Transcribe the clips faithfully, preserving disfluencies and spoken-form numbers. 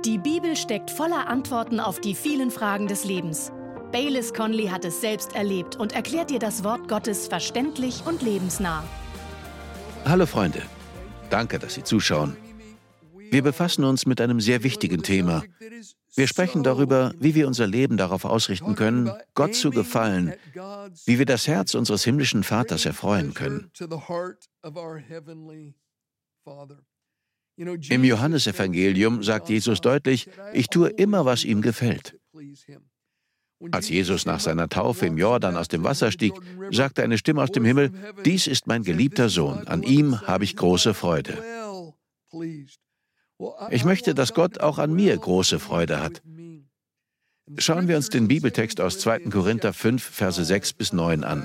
Die Bibel steckt voller Antworten auf die vielen Fragen des Lebens. Baylis Conley hat es selbst erlebt und erklärt dir das Wort Gottes verständlich und lebensnah. Hallo Freunde, danke, dass Sie zuschauen. Wir befassen uns mit einem sehr wichtigen Thema. Wir sprechen darüber, wie wir unser Leben darauf ausrichten können, Gott zu gefallen, wie wir das Herz unseres himmlischen Vaters erfreuen können. Im Johannesevangelium sagt Jesus deutlich, ich tue immer, was ihm gefällt. Als Jesus nach seiner Taufe im Jordan aus dem Wasser stieg, sagte eine Stimme aus dem Himmel, dies ist mein geliebter Sohn, an ihm habe ich große Freude. Ich möchte, dass Gott auch an mir große Freude hat. Schauen wir uns den Bibeltext aus zweiten Korinther fünf, Verse sechs bis neun an.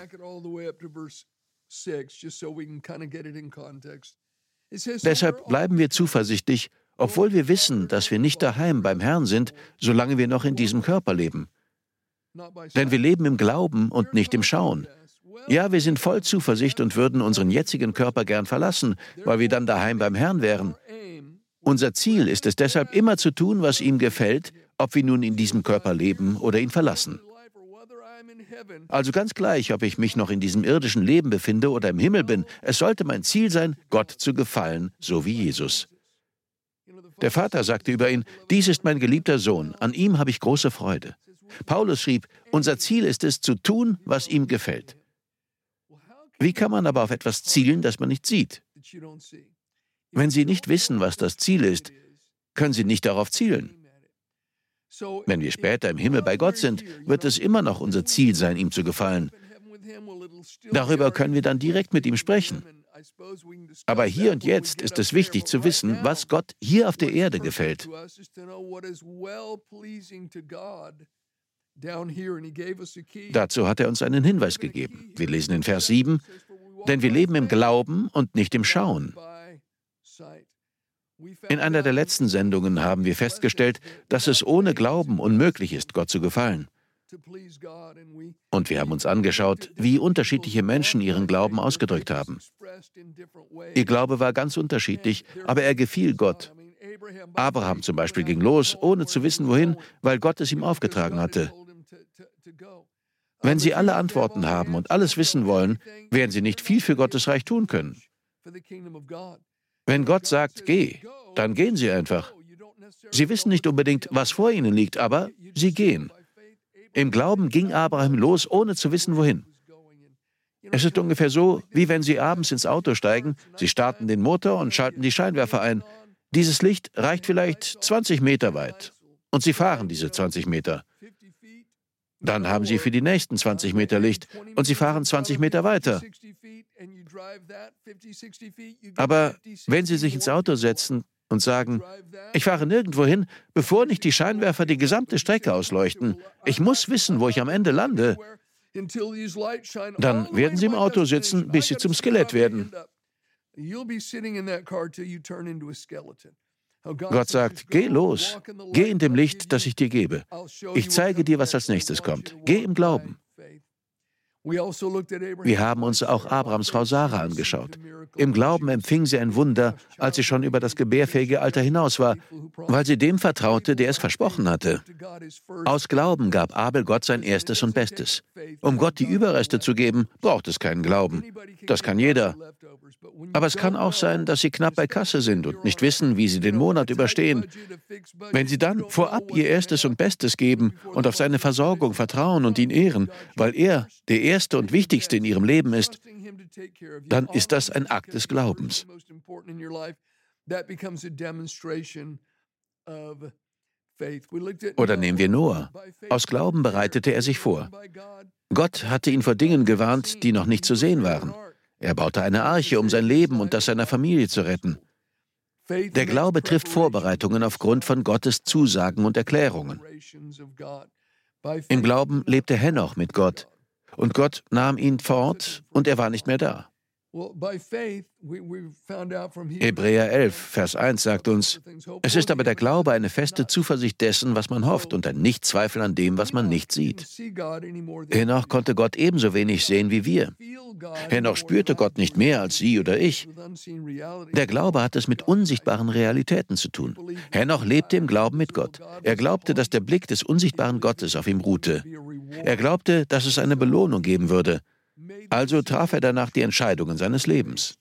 Deshalb bleiben wir zuversichtlich, obwohl wir wissen, dass wir nicht daheim beim Herrn sind, solange wir noch in diesem Körper leben. Denn wir leben im Glauben und nicht im Schauen. Ja, wir sind voll Zuversicht und würden unseren jetzigen Körper gern verlassen, weil wir dann daheim beim Herrn wären. Unser Ziel ist es deshalb, immer zu tun, was ihm gefällt, ob wir nun in diesem Körper leben oder ihn verlassen. Also ganz gleich, ob ich mich noch in diesem irdischen Leben befinde oder im Himmel bin, es sollte mein Ziel sein, Gott zu gefallen, so wie Jesus. Der Vater sagte über ihn, dies ist mein geliebter Sohn, an ihm habe ich große Freude. Paulus schrieb, unser Ziel ist es, zu tun, was ihm gefällt. Wie kann man aber auf etwas zielen, das man nicht sieht? Wenn Sie nicht wissen, was das Ziel ist, können Sie nicht darauf zielen. Wenn wir später im Himmel bei Gott sind, wird es immer noch unser Ziel sein, ihm zu gefallen. Darüber können wir dann direkt mit ihm sprechen. Aber hier und jetzt ist es wichtig zu wissen, was Gott hier auf der Erde gefällt. Dazu hat er uns einen Hinweis gegeben. Wir lesen in Vers sieben, denn wir leben im Glauben und nicht im Schauen. In einer der letzten Sendungen haben wir festgestellt, dass es ohne Glauben unmöglich ist, Gott zu gefallen. Und wir haben uns angeschaut, wie unterschiedliche Menschen ihren Glauben ausgedrückt haben. Ihr Glaube war ganz unterschiedlich, aber er gefiel Gott. Abraham zum Beispiel ging los, ohne zu wissen, wohin, weil Gott es ihm aufgetragen hatte. Wenn Sie alle Antworten haben und alles wissen wollen, werden Sie nicht viel für Gottes Reich tun können. Wenn Gott sagt, geh, dann gehen Sie einfach. Sie wissen nicht unbedingt, was vor Ihnen liegt, aber Sie gehen. Im Glauben ging Abraham los, ohne zu wissen, wohin. Es ist ungefähr so, wie wenn Sie abends ins Auto steigen, Sie starten den Motor und schalten die Scheinwerfer ein. Dieses Licht reicht vielleicht zwanzig Meter weit und Sie fahren diese zwanzig Meter. Dann haben Sie für die nächsten zwanzig Meter Licht und Sie fahren zwanzig Meter weiter. Aber wenn Sie sich ins Auto setzen und sagen, ich fahre nirgendwo hin, bevor nicht die Scheinwerfer die gesamte Strecke ausleuchten, ich muss wissen, wo ich am Ende lande, dann werden Sie im Auto sitzen, bis Sie zum Skelett werden. Gott sagt, geh los, geh in dem Licht, das ich dir gebe. Ich zeige dir, was als nächstes kommt. Geh im Glauben. Wir haben uns auch Abrahams Frau Sarah angeschaut. Im Glauben empfing sie ein Wunder, als sie schon über das gebärfähige Alter hinaus war, weil sie dem vertraute, der es versprochen hatte. Aus Glauben gab Abel Gott sein Erstes und Bestes. Um Gott die Überreste zu geben, braucht es keinen Glauben. Das kann jeder. Aber es kann auch sein, dass Sie knapp bei Kasse sind und nicht wissen, wie Sie den Monat überstehen. Wenn Sie dann vorab Ihr Erstes und Bestes geben und auf seine Versorgung vertrauen und ihn ehren, weil er der Erste und Wichtigste in Ihrem Leben ist, dann ist das ein Akt des Glaubens. Oder nehmen wir Noah. Aus Glauben bereitete er sich vor. Gott hatte ihn vor Dingen gewarnt, die noch nicht zu sehen waren. Er baute eine Arche, um sein Leben und das seiner Familie zu retten. Der Glaube trifft Vorbereitungen aufgrund von Gottes Zusagen und Erklärungen. Im Glauben lebte Henoch mit Gott, und Gott nahm ihn fort, und er war nicht mehr da. Hebräer elf, Vers eins sagt uns, es ist aber der Glaube eine feste Zuversicht dessen, was man hofft, und ein Nichtzweifel an dem, was man nicht sieht. Henoch konnte Gott ebenso wenig sehen wie wir. Henoch spürte Gott nicht mehr als Sie oder ich. Der Glaube hat es mit unsichtbaren Realitäten zu tun. Henoch lebte im Glauben mit Gott. Er glaubte, dass der Blick des unsichtbaren Gottes auf ihm ruhte. Er glaubte, dass es eine Belohnung geben würde. Also traf er danach die Entscheidungen seines Lebens.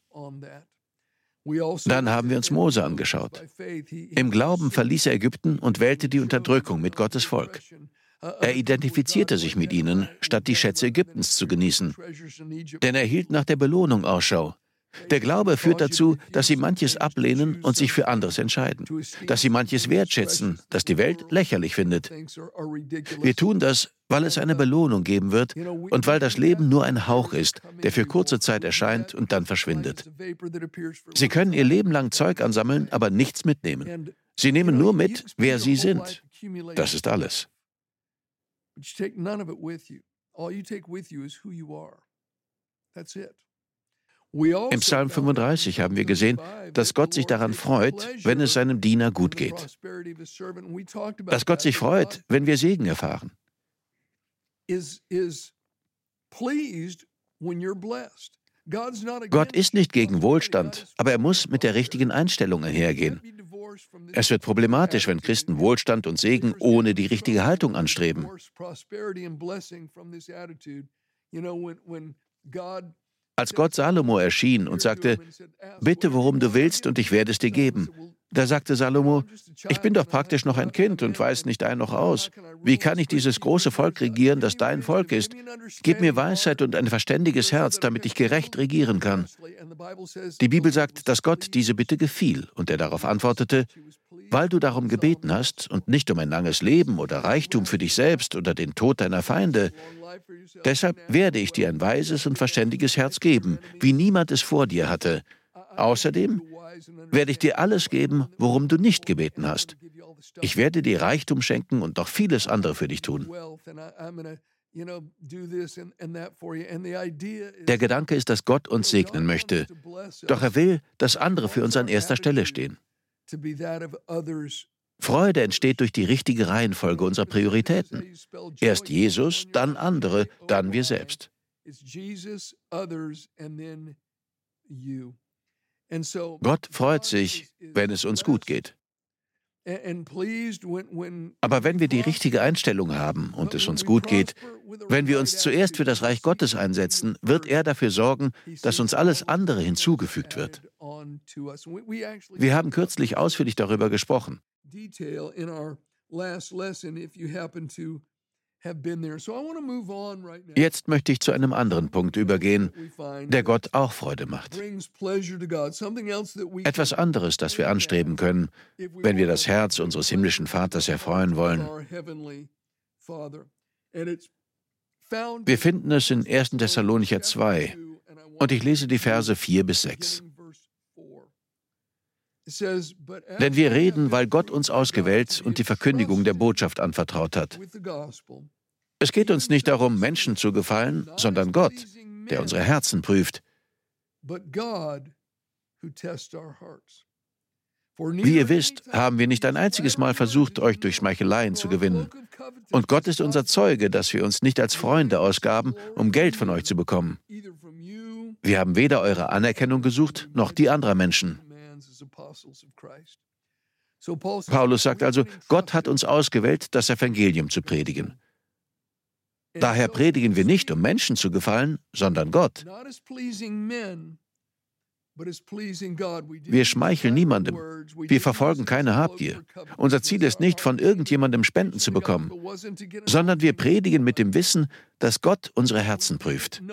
Dann haben wir uns Mose angeschaut. Im Glauben verließ er Ägypten und wählte die Unterdrückung mit Gottes Volk. Er identifizierte sich mit ihnen, statt die Schätze Ägyptens zu genießen. Denn er hielt nach der Belohnung Ausschau. Der Glaube führt dazu, dass sie manches ablehnen und sich für anderes entscheiden. Dass sie manches wertschätzen, das die Welt lächerlich findet. Wir tun das, weil es eine Belohnung geben wird und weil das Leben nur ein Hauch ist, der für kurze Zeit erscheint und dann verschwindet. Sie können ihr Leben lang Zeug ansammeln, aber nichts mitnehmen. Sie nehmen nur mit, wer sie sind. Das ist alles. Im Psalm fünfunddreißig haben wir gesehen, dass Gott sich daran freut, wenn es seinem Diener gut geht. Dass Gott sich freut, wenn wir Segen erfahren. Gott ist nicht gegen Wohlstand, aber er muss mit der richtigen Einstellung einhergehen. Es wird problematisch, wenn Christen Wohlstand und Segen ohne die richtige Haltung anstreben. Als Gott Salomo erschien und sagte, bitte, worum du willst, und ich werde es dir geben. Da sagte Salomo, ich bin doch praktisch noch ein Kind und weiß nicht ein noch aus. Wie kann ich dieses große Volk regieren, das dein Volk ist? Gib mir Weisheit und ein verständiges Herz, damit ich gerecht regieren kann. Die Bibel sagt, dass Gott diese Bitte gefiel, und er darauf antwortete, weil du darum gebeten hast und nicht um ein langes Leben oder Reichtum für dich selbst oder den Tod deiner Feinde. Deshalb werde ich dir ein weises und verständiges Herz geben, wie niemand es vor dir hatte. Außerdem werde ich dir alles geben, worum du nicht gebeten hast. Ich werde dir Reichtum schenken und noch vieles andere für dich tun. Der Gedanke ist, dass Gott uns segnen möchte, doch er will, dass andere für uns an erster Stelle stehen. Freude entsteht durch die richtige Reihenfolge unserer Prioritäten. Erst Jesus, dann andere, dann wir selbst. Gott freut sich, wenn es uns gut geht. Aber wenn wir die richtige Einstellung haben und es uns gut geht, wenn wir uns zuerst für das Reich Gottes einsetzen, wird er dafür sorgen, dass uns alles andere hinzugefügt wird. Wir haben kürzlich ausführlich darüber gesprochen. Jetzt möchte ich zu einem anderen Punkt übergehen, der Gott auch Freude macht. Etwas anderes, das wir anstreben können, wenn wir das Herz unseres himmlischen Vaters erfreuen wollen. Wir finden es in ersten Thessalonicher zwei, und ich lese die Verse vier bis sechs. Denn wir reden, weil Gott uns ausgewählt und die Verkündigung der Botschaft anvertraut hat. Es geht uns nicht darum, Menschen zu gefallen, sondern Gott, der unsere Herzen prüft. Wie ihr wisst, haben wir nicht ein einziges Mal versucht, euch durch Schmeicheleien zu gewinnen. Und Gott ist unser Zeuge, dass wir uns nicht als Freunde ausgaben, um Geld von euch zu bekommen. Wir haben weder eure Anerkennung gesucht, noch die anderer Menschen. Paulus sagt also, Gott hat uns ausgewählt, das Evangelium zu predigen. Daher predigen wir nicht, um Menschen zu gefallen, sondern Gott. Wir schmeicheln niemandem. Wir verfolgen keine Habgier. Unser Ziel ist nicht, von irgendjemandem Spenden zu bekommen, sondern wir predigen mit dem Wissen, dass Gott unsere Herzen prüft.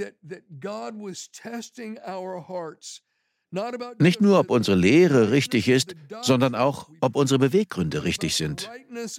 Nicht nur, ob unsere Lehre richtig ist, sondern auch, ob unsere Beweggründe richtig sind.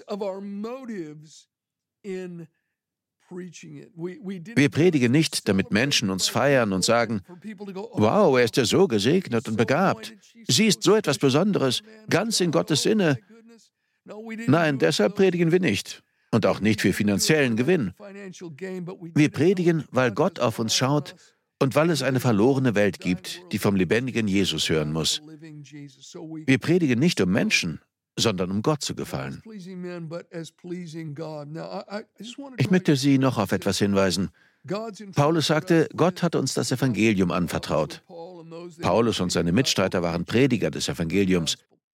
Wir predigen nicht, damit Menschen uns feiern und sagen, wow, er ist ja so gesegnet und begabt. Sie ist so etwas Besonderes, ganz in Gottes Sinne. Nein, deshalb predigen wir nicht. Und auch nicht für finanziellen Gewinn. Wir predigen, weil Gott auf uns schaut und weil es eine verlorene Welt gibt, die vom lebendigen Jesus hören muss. Wir predigen nicht, um Menschen, sondern um Gott zu gefallen. Ich möchte Sie noch auf etwas hinweisen. Paulus sagte, Gott hat uns das Evangelium anvertraut. Paulus und seine Mitstreiter waren Prediger des Evangeliums.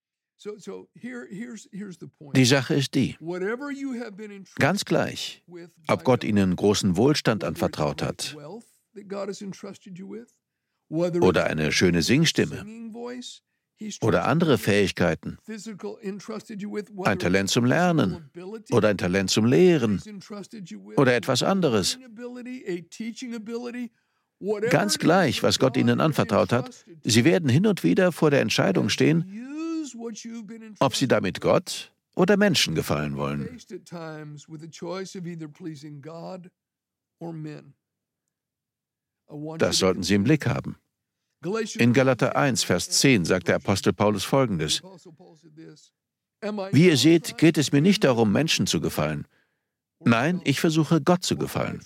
Die Sache ist die, ganz gleich, ob Gott Ihnen großen Wohlstand anvertraut hat oder eine schöne Singstimme oder andere Fähigkeiten, ein Talent zum Lernen oder ein Talent zum Lehren oder etwas anderes. Ganz gleich, was Gott Ihnen anvertraut hat, Sie werden hin und wieder vor der Entscheidung stehen, ob Sie damit Gott oder Menschen gefallen wollen. Das sollten Sie im Blick haben. In Galater eins, Vers zehn sagt der Apostel Paulus Folgendes: Wie ihr seht, geht es mir nicht darum, Menschen zu gefallen. Nein, ich versuche, Gott zu gefallen.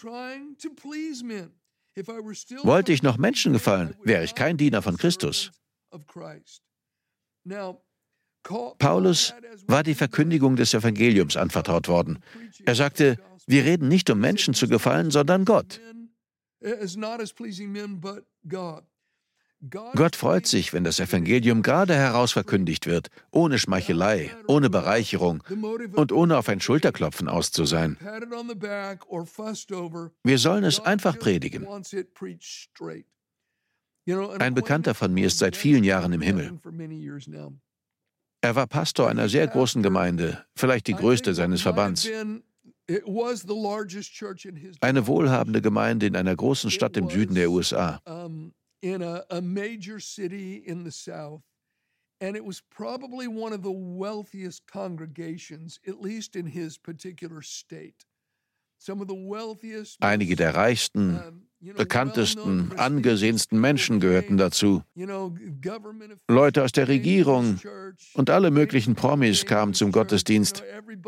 Wollte ich noch Menschen gefallen, wäre ich kein Diener von Christus. Paulus war die Verkündigung des Evangeliums anvertraut worden. Er sagte, wir reden nicht, um Menschen zu gefallen, sondern Gott. Gott freut sich, wenn das Evangelium gerade heraus verkündigt wird, ohne Schmeichelei, ohne Bereicherung und ohne auf ein Schulterklopfen aus zu sein. Wir sollen es einfach predigen. Ein Bekannter von mir ist seit vielen Jahren im Himmel. Er war Pastor einer sehr großen Gemeinde, vielleicht die größte seines Verbands. Eine wohlhabende Gemeinde in einer großen Stadt im Süden der U S A. in a, a major city in the South, and it was probably one of the wealthiest congregations, at least in his particular state. Some of the wealthiest, Einige der reichsten, bekanntesten, angesehensten Menschen gehörten dazu. Leute aus der Regierung und alle möglichen Promis kamen zum Gottesdienst.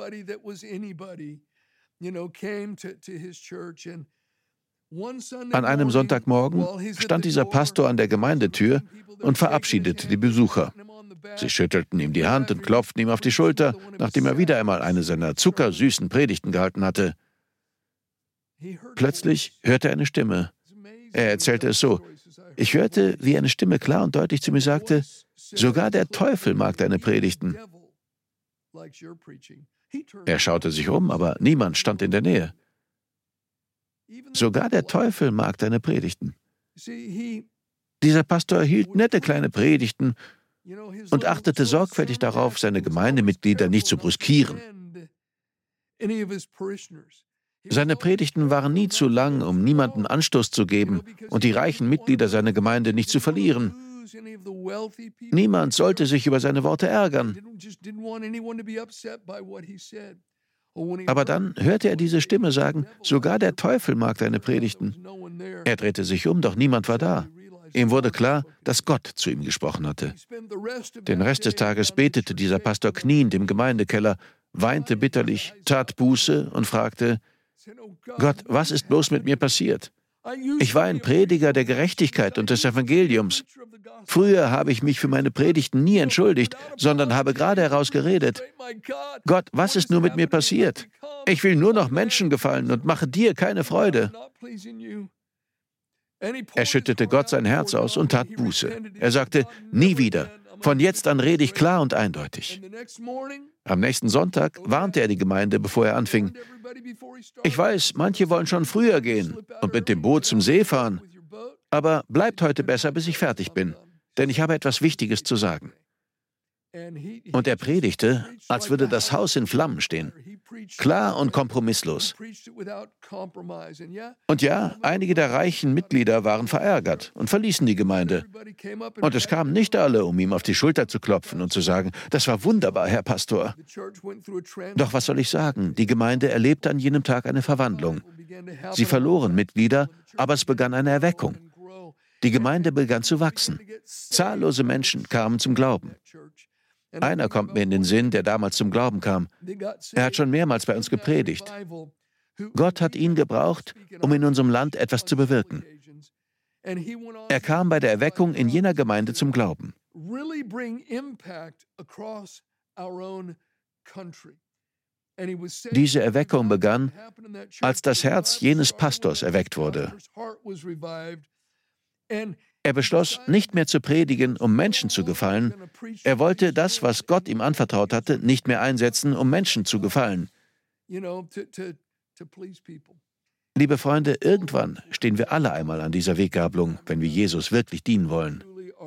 An einem Sonntagmorgen stand dieser Pastor an der Gemeindetür und verabschiedete die Besucher. Sie schüttelten ihm die Hand und klopften ihm auf die Schulter, nachdem er wieder einmal eine seiner zuckersüßen Predigten gehalten hatte. Plötzlich hörte er eine Stimme. Er erzählte es so: Ich hörte, wie eine Stimme klar und deutlich zu mir sagte, sogar der Teufel mag deine Predigten. Er schaute sich um, aber niemand stand in der Nähe. Sogar der Teufel mag deine Predigten. Dieser Pastor hielt nette kleine Predigten und achtete sorgfältig darauf, seine Gemeindemitglieder nicht zu brüskieren. Seine Predigten waren nie zu lang, um niemanden Anstoß zu geben und die reichen Mitglieder seiner Gemeinde nicht zu verlieren. Niemand sollte sich über seine Worte ärgern. Aber dann hörte er diese Stimme sagen, sogar der Teufel mag deine Predigten. Er drehte sich um, doch niemand war da. Ihm wurde klar, dass Gott zu ihm gesprochen hatte. Den Rest des Tages betete dieser Pastor kniend im Gemeindekeller, weinte bitterlich, tat Buße und fragte, Gott, was ist bloß mit mir passiert? Ich war ein Prediger der Gerechtigkeit und des Evangeliums. Früher habe ich mich für meine Predigten nie entschuldigt, sondern habe gerade heraus geredet. Gott, was ist nur mit mir passiert? Ich will nur noch Menschen gefallen und mache dir keine Freude. Er schüttete Gott sein Herz aus und tat Buße. Er sagte, nie wieder. Von jetzt an rede ich klar und eindeutig. Am nächsten Sonntag warnte er die Gemeinde, bevor er anfing. Ich weiß, manche wollen schon früher gehen und mit dem Boot zum See fahren. Aber bleibt heute besser, bis ich fertig bin, denn ich habe etwas Wichtiges zu sagen. Und er predigte, als würde das Haus in Flammen stehen. Klar und kompromisslos. Und ja, einige der reichen Mitglieder waren verärgert und verließen die Gemeinde. Und es kamen nicht alle, um ihm auf die Schulter zu klopfen und zu sagen, das war wunderbar, Herr Pastor. Doch was soll ich sagen? Die Gemeinde erlebte an jenem Tag eine Verwandlung. Sie verloren Mitglieder, aber es begann eine Erweckung. Die Gemeinde begann zu wachsen. Zahllose Menschen kamen zum Glauben. Einer kommt mir in den Sinn, der damals zum Glauben kam. Er hat schon mehrmals bei uns gepredigt. Gott hat ihn gebraucht, um in unserem Land etwas zu bewirken. Er kam bei der Erweckung in jener Gemeinde zum Glauben. Diese Erweckung begann, als das Herz jenes Pastors erweckt wurde. Er beschloss, nicht mehr zu predigen, um Menschen zu gefallen. Er wollte das, was Gott ihm anvertraut hatte, nicht mehr einsetzen, um Menschen zu gefallen. Liebe Freunde, irgendwann stehen wir alle einmal an dieser Weggabelung, wenn wir Jesus wirklich dienen wollen.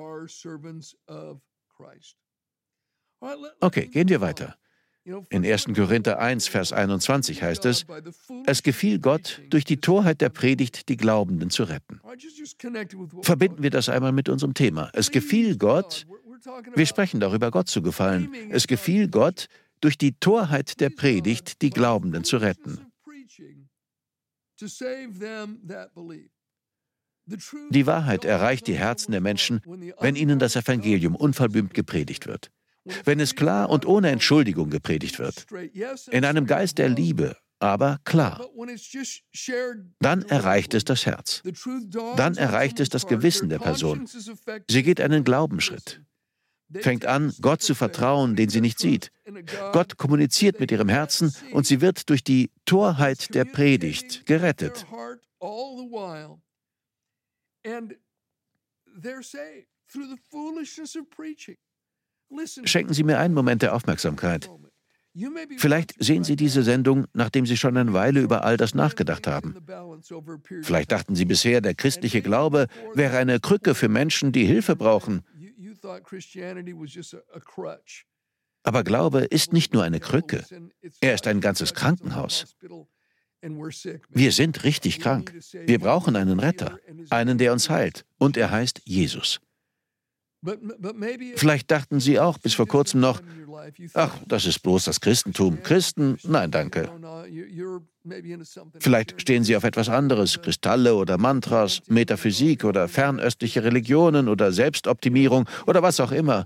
Okay, gehen wir weiter. In ersten Korinther eins, Vers einundzwanzig heißt es, es gefiel Gott, durch die Torheit der Predigt die Glaubenden zu retten. Verbinden wir das einmal mit unserem Thema. Es gefiel Gott, wir sprechen darüber, Gott zu gefallen. Es gefiel Gott, durch die Torheit der Predigt die Glaubenden zu retten. Die Wahrheit erreicht die Herzen der Menschen, wenn ihnen das Evangelium unverblümt gepredigt wird. Wenn es klar und ohne Entschuldigung gepredigt wird. In einem Geist der Liebe, aber klar. Dann erreicht es das Herz. Dann erreicht es das Gewissen der Person. Sie geht einen Glaubensschritt. Fängt an, Gott zu vertrauen, den sie nicht sieht. Gott kommuniziert mit ihrem Herzen und sie wird durch die Torheit der Predigt gerettet. Schenken Sie mir einen Moment der Aufmerksamkeit. Vielleicht sehen Sie diese Sendung, nachdem Sie schon eine Weile über all das nachgedacht haben. Vielleicht dachten Sie bisher, der christliche Glaube wäre eine Krücke für Menschen, die Hilfe brauchen. Aber Glaube ist nicht nur eine Krücke, er ist ein ganzes Krankenhaus. Wir sind richtig krank. Wir brauchen einen Retter, einen, der uns heilt, und er heißt Jesus. Vielleicht dachten Sie auch bis vor kurzem noch, ach, das ist bloß das Christentum. Christen, nein, danke. Vielleicht stehen Sie auf etwas anderes, Kristalle oder Mantras, Metaphysik oder fernöstliche Religionen oder Selbstoptimierung oder was auch immer.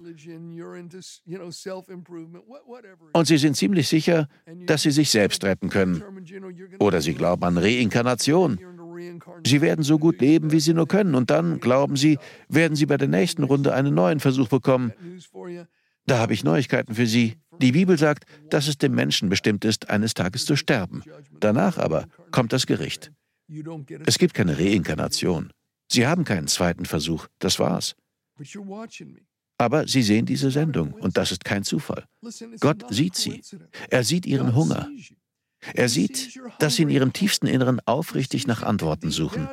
Und Sie sind ziemlich sicher, dass Sie sich selbst retten können. Oder Sie glauben an Reinkarnation. Sie werden so gut leben, wie Sie nur können, und dann, glauben Sie, werden Sie bei der nächsten Runde einen neuen Versuch bekommen. Da habe ich Neuigkeiten für Sie. Die Bibel sagt, dass es dem Menschen bestimmt ist, eines Tages zu sterben. Danach aber kommt das Gericht. Es gibt keine Reinkarnation. Sie haben keinen zweiten Versuch. Das war's. Aber Sie sehen diese Sendung, und das ist kein Zufall. Gott sieht Sie. Er sieht Ihren Hunger. Er sieht, dass Sie in Ihrem tiefsten Inneren aufrichtig nach Antworten suchen.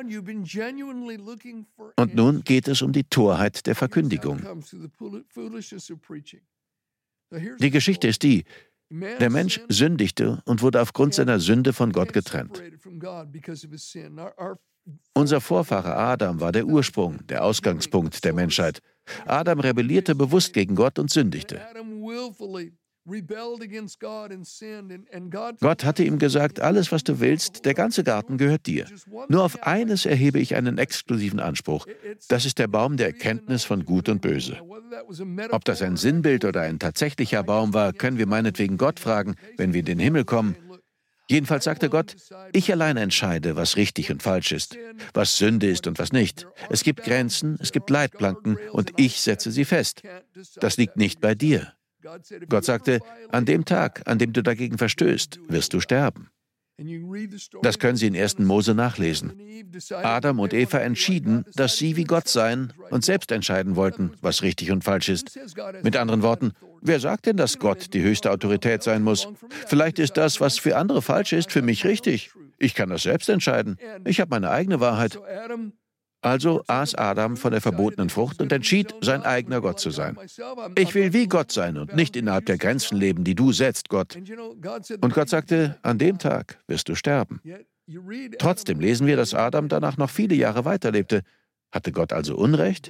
Und nun geht es um die Torheit der Verkündigung. Die Geschichte ist die, der Mensch sündigte und wurde aufgrund seiner Sünde von Gott getrennt. Unser Vorfahre Adam war der Ursprung, der Ausgangspunkt der Menschheit. Adam rebellierte bewusst gegen Gott und sündigte. Gott hatte ihm gesagt, alles, was du willst, der ganze Garten gehört dir. Nur auf eines erhebe ich einen exklusiven Anspruch. Das ist der Baum der Erkenntnis von Gut und Böse. Ob das ein Sinnbild oder ein tatsächlicher Baum war, können wir meinetwegen Gott fragen, wenn wir in den Himmel kommen. Jedenfalls sagte Gott, ich allein entscheide, was richtig und falsch ist, was Sünde ist und was nicht. Es gibt Grenzen, es gibt Leitplanken und ich setze sie fest. Das liegt nicht bei dir. Gott sagte, an dem Tag, an dem du dagegen verstößt, wirst du sterben. Das können Sie in ersten Mose nachlesen. Adam und Eva entschieden, dass sie wie Gott seien und selbst entscheiden wollten, was richtig und falsch ist. Mit anderen Worten, wer sagt denn, dass Gott die höchste Autorität sein muss? Vielleicht ist das, was für andere falsch ist, für mich richtig. Ich kann das selbst entscheiden. Ich habe meine eigene Wahrheit. Also aß Adam von der verbotenen Frucht und entschied, sein eigener Gott zu sein. Ich will wie Gott sein und nicht innerhalb der Grenzen leben, die du setzt, Gott. Und Gott sagte, an dem Tag wirst du sterben. Trotzdem lesen wir, dass Adam danach noch viele Jahre weiterlebte. Hatte Gott also Unrecht?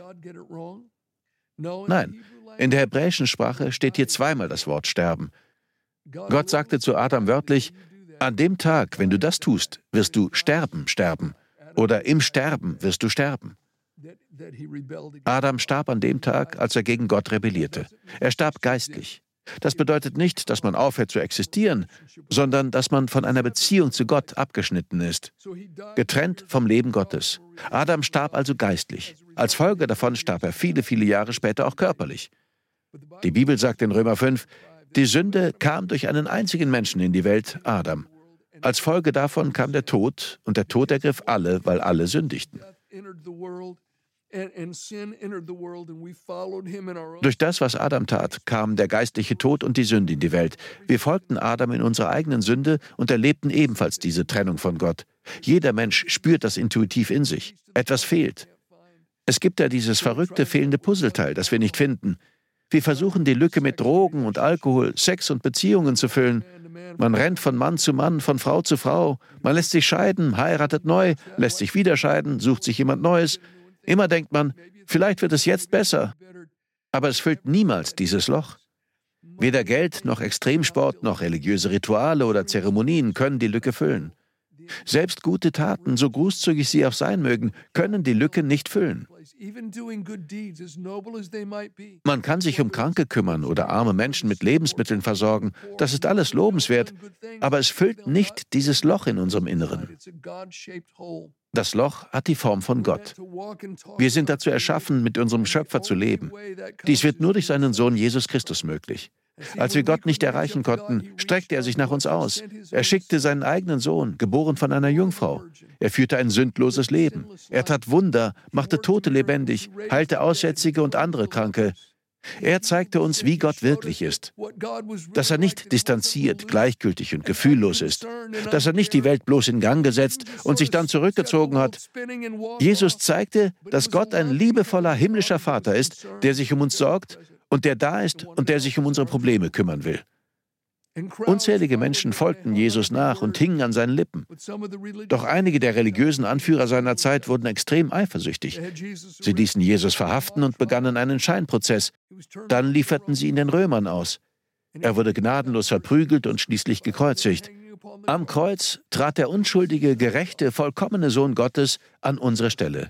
Nein, in der hebräischen Sprache steht hier zweimal das Wort sterben. Gott sagte zu Adam wörtlich, an dem Tag, wenn du das tust, wirst du sterben, sterben. Oder im Sterben wirst du sterben. Adam starb an dem Tag, als er gegen Gott rebellierte. Er starb geistlich. Das bedeutet nicht, dass man aufhört zu existieren, sondern dass man von einer Beziehung zu Gott abgeschnitten ist, getrennt vom Leben Gottes. Adam starb also geistlich. Als Folge davon starb er viele, viele Jahre später auch körperlich. Die Bibel sagt in Römer fünf, die Sünde kam durch einen einzigen Menschen in die Welt, Adam. Als Folge davon kam der Tod, und der Tod ergriff alle, weil alle sündigten. Durch das, was Adam tat, kam der geistliche Tod und die Sünde in die Welt. Wir folgten Adam in unserer eigenen Sünde und erlebten ebenfalls diese Trennung von Gott. Jeder Mensch spürt das intuitiv in sich. Etwas fehlt. Es gibt ja dieses verrückte, fehlende Puzzleteil, das wir nicht finden. Wir versuchen, die Lücke mit Drogen und Alkohol, Sex und Beziehungen zu füllen. Man rennt von Mann zu Mann, von Frau zu Frau. Man lässt sich scheiden, heiratet neu, lässt sich wieder scheiden, sucht sich jemand Neues. Immer denkt man, vielleicht wird es jetzt besser. Aber es füllt niemals dieses Loch. Weder Geld, noch Extremsport, noch religiöse Rituale oder Zeremonien können die Lücke füllen. Selbst gute Taten, so großzügig sie auch sein mögen, können die Lücke nicht füllen. Man kann sich um Kranke kümmern oder arme Menschen mit Lebensmitteln versorgen. Das ist alles lobenswert, aber es füllt nicht dieses Loch in unserem Inneren. Das Loch hat die Form von Gott. Wir sind dazu erschaffen, mit unserem Schöpfer zu leben. Dies wird nur durch seinen Sohn Jesus Christus möglich. Als wir Gott nicht erreichen konnten, streckte er sich nach uns aus. Er schickte seinen eigenen Sohn, geboren von einer Jungfrau. Er führte ein sündloses Leben. Er tat Wunder, machte Tote lebendig, heilte Aussätzige und andere Kranke. Er zeigte uns, wie Gott wirklich ist. Dass er nicht distanziert, gleichgültig und gefühllos ist. Dass er nicht die Welt bloß in Gang gesetzt und sich dann zurückgezogen hat. Jesus zeigte, dass Gott ein liebevoller himmlischer Vater ist, der sich um uns sorgt und der da ist und der sich um unsere Probleme kümmern will. Unzählige Menschen folgten Jesus nach und hingen an seinen Lippen. Doch einige der religiösen Anführer seiner Zeit wurden extrem eifersüchtig. Sie ließen Jesus verhaften und begannen einen Scheinprozess. Dann lieferten sie ihn den Römern aus. Er wurde gnadenlos verprügelt und schließlich gekreuzigt. Am Kreuz trat der unschuldige, gerechte, vollkommene Sohn Gottes an unsere Stelle.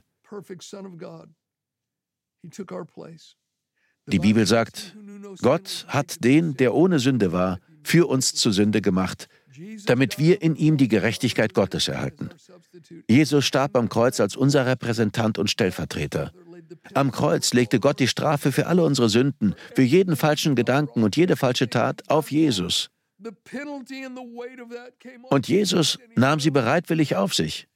Die Bibel sagt, Gott hat den, der ohne Sünde war, für uns zur Sünde gemacht, damit wir in ihm die Gerechtigkeit Gottes erhalten. Jesus starb am Kreuz als unser Repräsentant und Stellvertreter. Am Kreuz legte Gott die Strafe für alle unsere Sünden, für jeden falschen Gedanken und jede falsche Tat auf Jesus. Und Jesus nahm sie bereitwillig auf sich.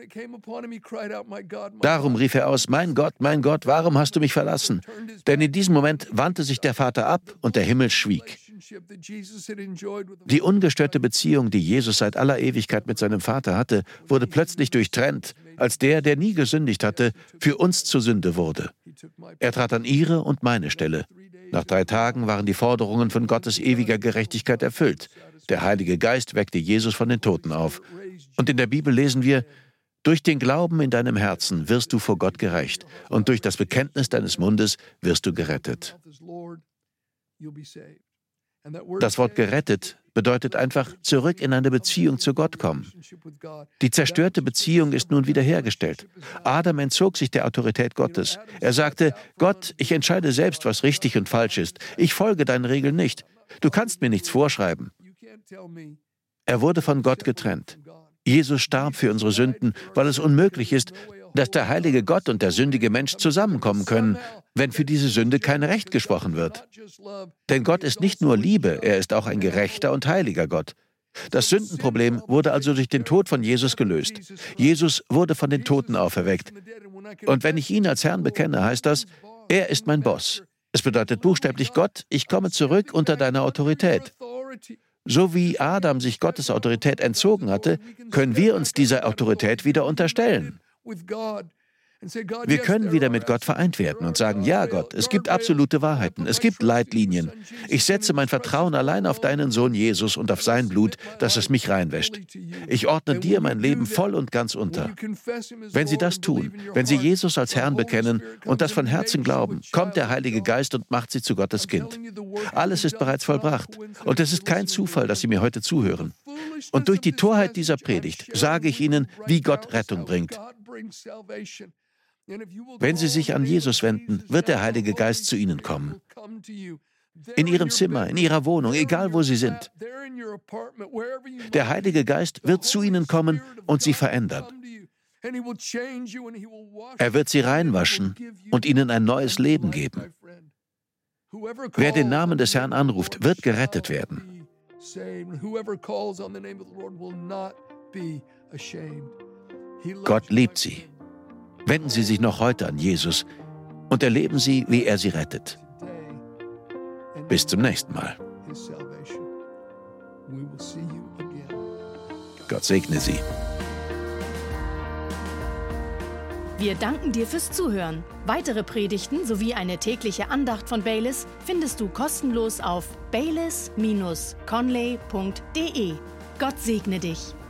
Darum rief er aus, mein Gott, mein Gott, warum hast du mich verlassen? Denn in diesem Moment wandte sich der Vater ab und der Himmel schwieg. Die ungestörte Beziehung, die Jesus seit aller Ewigkeit mit seinem Vater hatte, wurde plötzlich durchtrennt, als der, der nie gesündigt hatte, für uns zur Sünde wurde. Er trat an ihre und meine Stelle. Nach drei Tagen waren die Forderungen von Gottes ewiger Gerechtigkeit erfüllt. Der Heilige Geist weckte Jesus von den Toten auf. Und in der Bibel lesen wir, durch den Glauben in deinem Herzen wirst du vor Gott gerecht, und durch das Bekenntnis deines Mundes wirst du gerettet. Das Wort gerettet bedeutet einfach zurück in eine Beziehung zu Gott kommen. Die zerstörte Beziehung ist nun wiederhergestellt. Adam entzog sich der Autorität Gottes. Er sagte, Gott, ich entscheide selbst, was richtig und falsch ist. Ich folge deinen Regeln nicht. Du kannst mir nichts vorschreiben. Er wurde von Gott getrennt. Jesus starb für unsere Sünden, weil es unmöglich ist, dass der heilige Gott und der sündige Mensch zusammenkommen können, wenn für diese Sünde kein Recht gesprochen wird. Denn Gott ist nicht nur Liebe, er ist auch ein gerechter und heiliger Gott. Das Sündenproblem wurde also durch den Tod von Jesus gelöst. Jesus wurde von den Toten auferweckt. Und wenn ich ihn als Herrn bekenne, heißt das, er ist mein Boss. Es bedeutet buchstäblich, Gott, ich komme zurück unter deine Autorität. So wie Adam sich Gottes Autorität entzogen hatte, können wir uns dieser Autorität wieder unterstellen. Wir können wieder mit Gott vereint werden und sagen, ja Gott, es gibt absolute Wahrheiten, es gibt Leitlinien. Ich setze mein Vertrauen allein auf deinen Sohn Jesus und auf sein Blut, dass es mich reinwäscht. Ich ordne dir mein Leben voll und ganz unter. Wenn Sie das tun, wenn Sie Jesus als Herrn bekennen und das von Herzen glauben, kommt der Heilige Geist und macht Sie zu Gottes Kind. Alles ist bereits vollbracht und es ist kein Zufall, dass Sie mir heute zuhören. Und durch die Torheit dieser Predigt sage ich Ihnen, wie Gott Rettung bringt. Wenn Sie sich an Jesus wenden, wird der Heilige Geist zu Ihnen kommen. In Ihrem Zimmer, in Ihrer Wohnung, egal wo Sie sind. Der Heilige Geist wird zu Ihnen kommen und Sie verändern. Er wird Sie reinwaschen und Ihnen ein neues Leben geben. Wer den Namen des Herrn anruft, wird gerettet werden. Gott liebt Sie. Wenden Sie sich noch heute an Jesus und erleben Sie, wie er Sie rettet. Bis zum nächsten Mal. Gott segne Sie. Wir danken dir fürs Zuhören. Weitere Predigten sowie eine tägliche Andacht von Baylis findest du kostenlos auf baylis Bindestrich conley punkt de. Gott segne dich.